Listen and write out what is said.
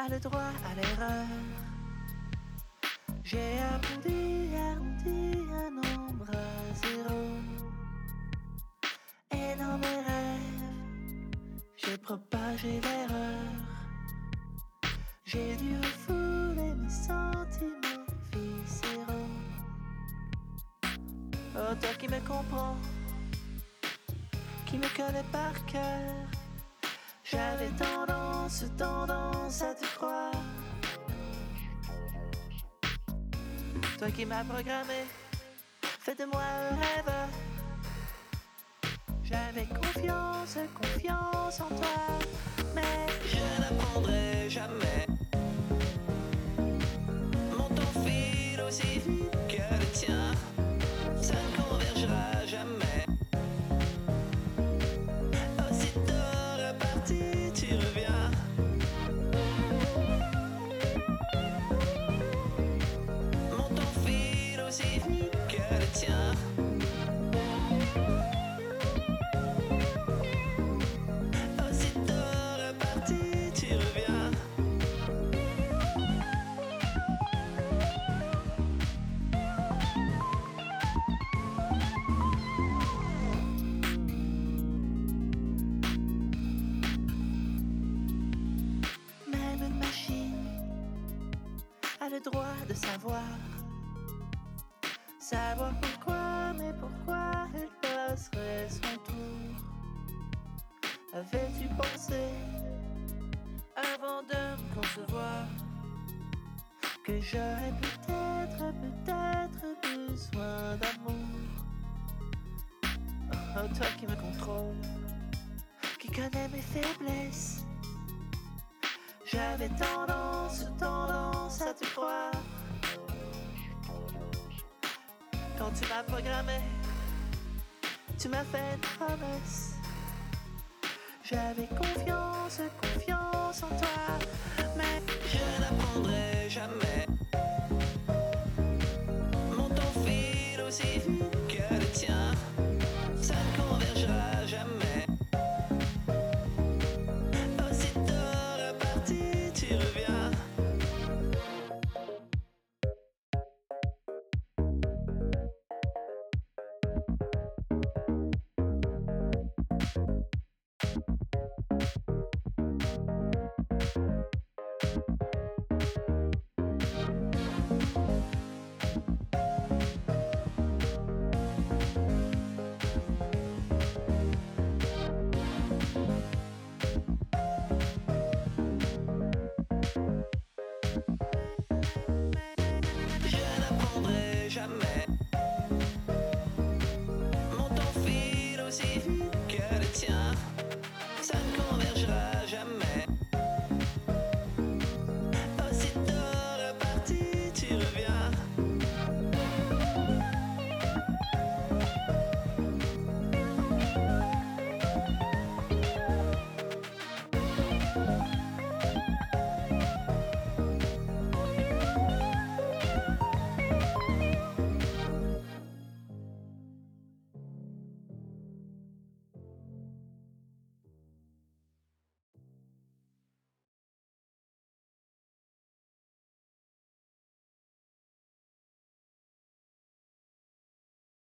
a le droit à l'erreur. J'ai arrondi un nombre à zéro. Et dans mes rêves, j'ai propagé l'erreur. J'ai dû refouler mes sentiments viscéraux. Oh, toi qui me comprends, qui me connais par cœur, j'avais tendance à te croire. Toi qui m'as programmé, fais de moi un rêveur. J'avais confiance en toi, mais je n'apprendrai jamais. Mon temps file aussi vite que le tien, ça ne convergera jamais. Aussitôt reparti, tu reviens. Mon temps file aussi vite que le tien. Le droit de savoir pourquoi, mais pourquoi elle passerait son tour. Avais-tu pensé, avant de me concevoir, que j'aurais peut-être besoin d'amour? Oh, toi qui me contrôle, qui connais mes faiblesses, j'avais tendance à te croire. Quand tu m'as programmé, tu m'as fait une promesse. J'avais confiance en toi, mais je n'apprendrai jamais. Mon temps file aussi vite que le tien, ça ne convergera jamais. Aussitôt reparti, tu reviens.